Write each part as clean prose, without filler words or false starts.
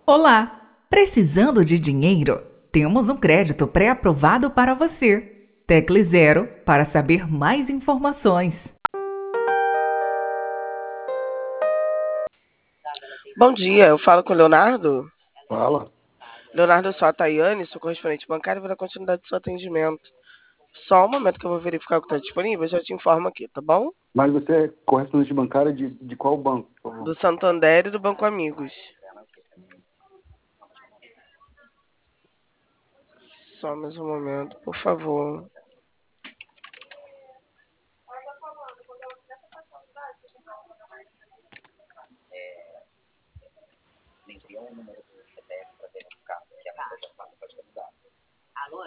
Olá! Precisando de dinheiro? Temos um crédito pré-aprovado para você. Tecle 0 para saber mais informações. Bom dia, eu falo com o Leonardo. Fala. Leonardo, eu sou a Tayane, sou correspondente bancário e vou dar continuidade do seu atendimento. Só um momento que eu vou verificar o que está disponível, eu já te informo aqui, tá bom? Mas você é correspondente bancária de qual banco, por favor? Do Santander e do Banco Amigos. Só mais um momento, por favor. Alô?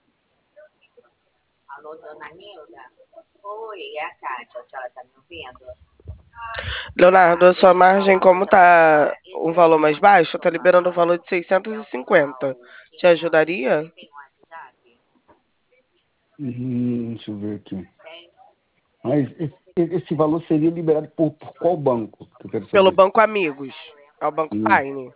Alô, dona Nilda? Oi, é a Kátia. A senhora tá me ouvindo? Leonardo, a sua margem, como tá um valor mais baixo, tá liberando o valor de 650. Te ajudaria? Tem um WhatsApp? Deixa eu ver aqui. Tem. Mas esse valor seria liberado por qual banco? Que eu quero Pelo saber. Banco Amigos. É o Banco Hum, Paine.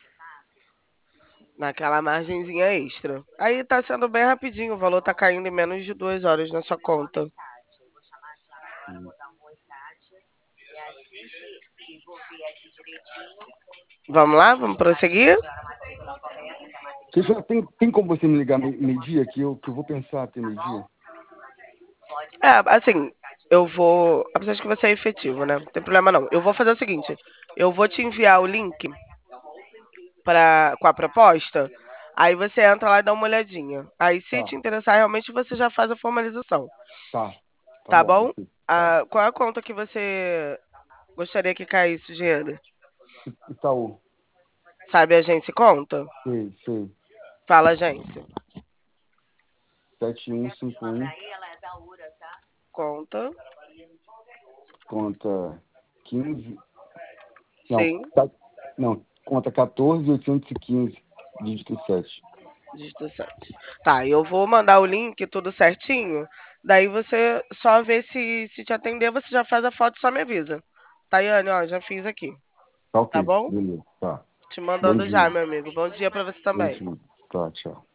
Naquela margenzinha extra. Aí tá sendo bem rapidinho, o valor tá caindo em menos de 2 horas na sua conta. Vou chamar a senhora agora, vou dar um oi, Kátia. E assim que for ver aqui direitinho, Vamos lá? Vamos prosseguir? a senhora matrícula correta, que a Você matrícula já tem como você me ligar meio-dia, que eu vou pensar até meio-dia? pode É, assim, eu vou. Apesar de que você é efetivo, né? Não tem problema não. Eu vou fazer o seguinte: eu vou te enviar o link com a proposta. Aí você entra lá e dá uma olhadinha. Aí, se Tá, te interessar, realmente você já faz a formalização. tá. Tá Tá bom, bom? perfeito. Tá. Ah, qual é a conta que você gostaria que caísse o dinheiro? Itaú. Sabe a agência e conta? Sei. Fala, agência. 7151, aí, ela é da URA, tá? Conta. conta 15. Não, Sim. não, conta 14.815, dígito 7. Dígito 7. Tá, eu vou mandar o link tudo certinho. Daí você só vê se te atender, você já faz a foto e só me avisa. Tayane, ó, já fiz aqui. Tá Tá ok, bom? beleza. Tá. Te Bom mandando já, dia. meu amigo. Bom dia pra você Bom também. dia. Tá, tchau.